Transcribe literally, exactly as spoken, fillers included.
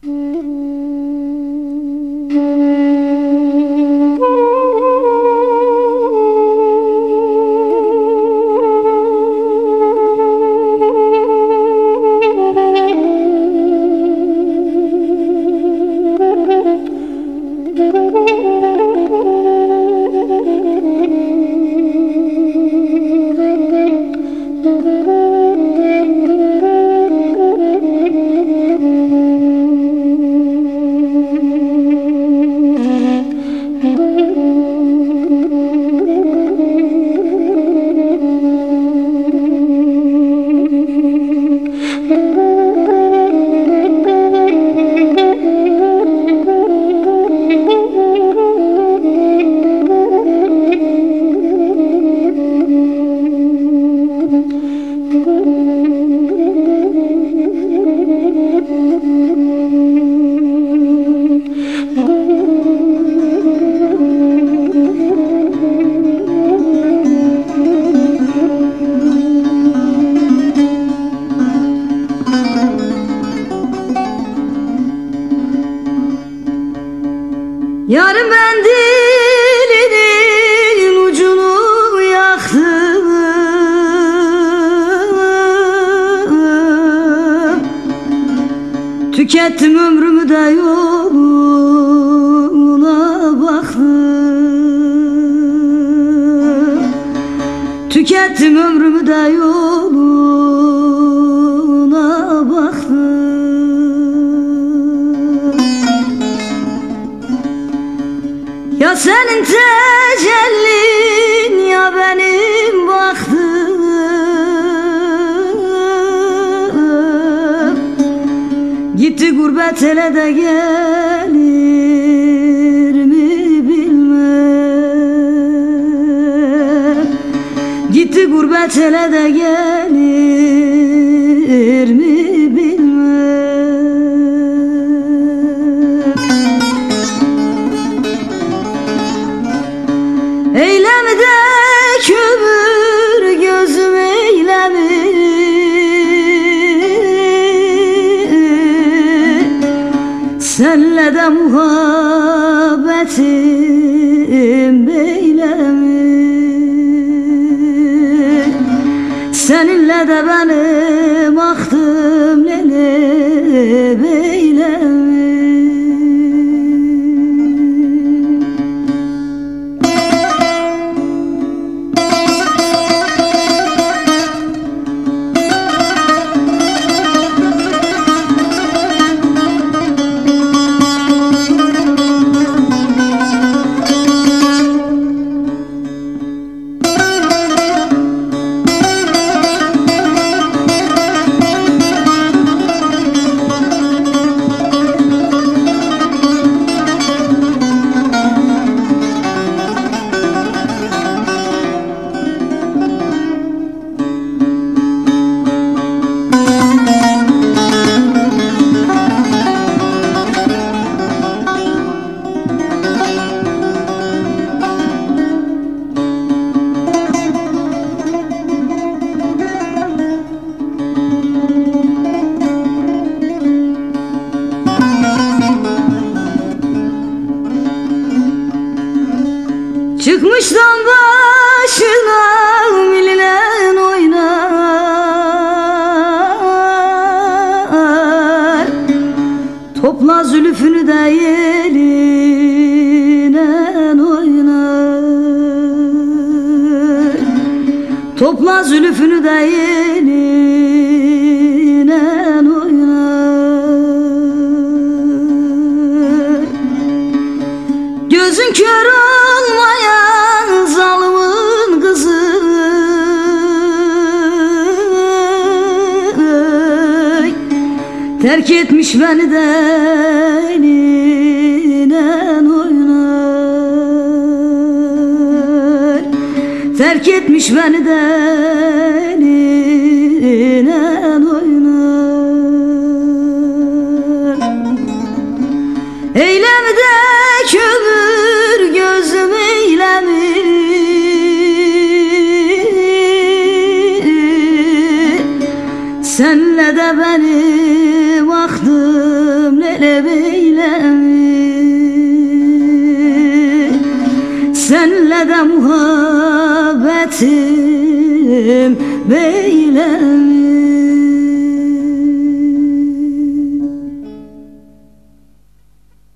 Yarın ben dilinin ucunu yaktım, tükettim ömrümü de yoluna baktım, tükettim ömrümü de yoluna baktım. Ya senin tecellin ya benim baktım, gitti gurbet ele de gelir mi bilmem, gitti gurbet ele de gelir mi bilmem. Eylemde kömür gözüm eylemi, senle de muhabbetim beylemi, seninle de benim ahtım lele beylemi. Çıkmış dam başına mililen oynar, topla zülfünü de yelinen oynar, topla zülfünü de yelinen oynar. Gözün kör olmayan zalimin kızı, terk etmiş beni de elinen oynar, terk etmiş beni de elinen oynar. Eylemde kömür gözüm eylemi, senle de benim ahtım lele de böyle mi? Senle de muhabbetim böyle mi?